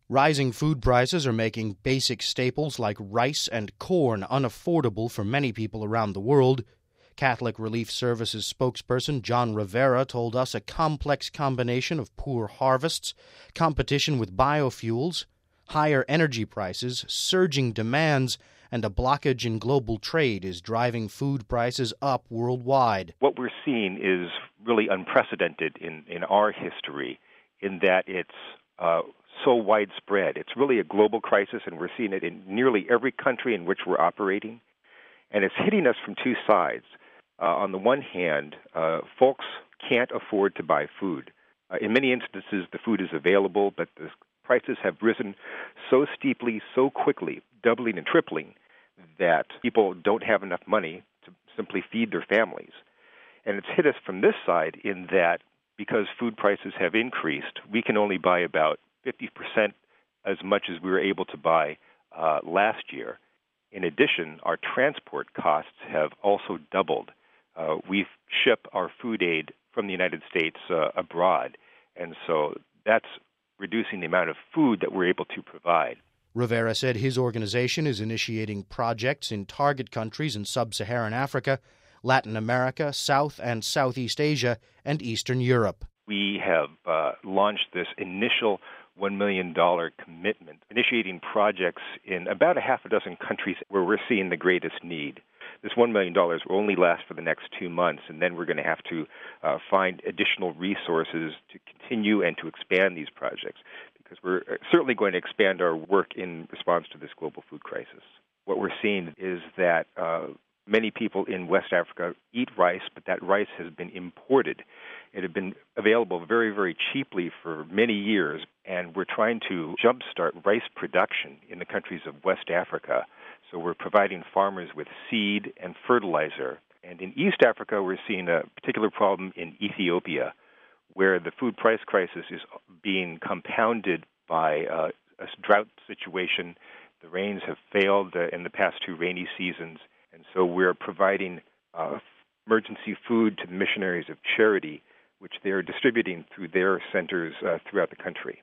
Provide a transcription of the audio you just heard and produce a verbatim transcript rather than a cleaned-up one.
Rising food prices are making basic staples like rice and corn unaffordable for many people around the world. Catholic Relief Services spokesperson John Rivera told us a complex combination of poor harvests, competition with biofuels, higher energy prices, surging demands, and a blockage in global trade is driving food prices up worldwide. What we're seeing is really unprecedented in, in our history in that it's uh, so widespread. It's really a global crisis, and we're seeing it in nearly every country in which we're operating. And it's hitting us from two sides. Uh, on the one hand, uh, folks can't afford to buy food. Uh, in many instances, the food is available, but the prices have risen so steeply, so quickly, doubling and tripling, that people don't have enough money to simply feed their families. And it's hit us from this side in that because food prices have increased, we can only buy about fifty percent as much as we were able to buy uh, last year. In addition, our transport costs have also doubled. Uh, we ship our food aid from the United States uh, abroad, and so that's reducing the amount of food that we're able to provide. Rivera said his organization is initiating projects in target countries in sub-Saharan Africa, Latin America, South and Southeast Asia, and Eastern Europe. We have uh, launched this initial one million dollars commitment, initiating projects in about a half a dozen countries where we're seeing the greatest need. This one million dollars will only last for the next two months, and then we're going to have to uh, find additional resources to continue and to expand these projects, because we're certainly going to expand our work in response to this global food crisis. What we're seeing is that uh, many people in West Africa eat rice, but that rice has been imported. It had been available very, very cheaply for many years, and we're trying to jumpstart rice production in the countries of West Africa. So we're providing farmers with seed and fertilizer. And in East Africa, we're seeing a particular problem in Ethiopia, where the food price crisis is being compounded by uh, a drought situation. The rains have failed uh, in the past two rainy seasons, and so we're providing uh, emergency food to the missionaries of charity, which they're distributing through their centers uh, throughout the country.